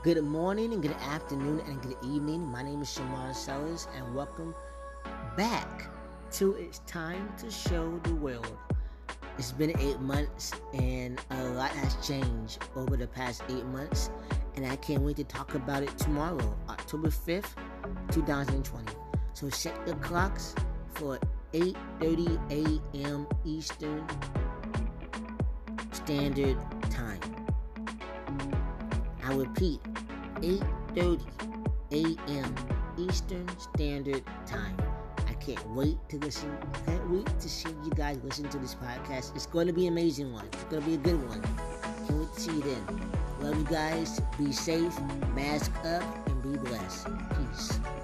Good morning and good afternoon and good evening. My name is Shamar Sellers and welcome back to It's Time to Show the World. It's been 8 months and a lot has changed over the past 8 months, and I can't wait to talk about it tomorrow, October 5th, 2020. So set your clocks for 8:30 a.m. Eastern Standard Time. I repeat, 8:30 a.m. Eastern Standard Time. I can't wait to listen. Can't wait to see you guys listen to this podcast. It's going to be an amazing one. It's going to be a good one. Can't wait to see you then. Love you guys. Be safe. Mask up and be blessed. Peace.